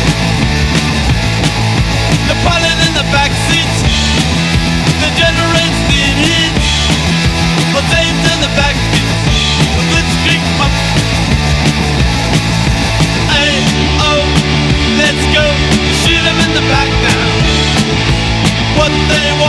The pilot in the back seat, the generator steam heat, the tapes in the back seat, the blitzkrieg pump. Hey, oh, let's go, shoot 'em in the back now. What they want.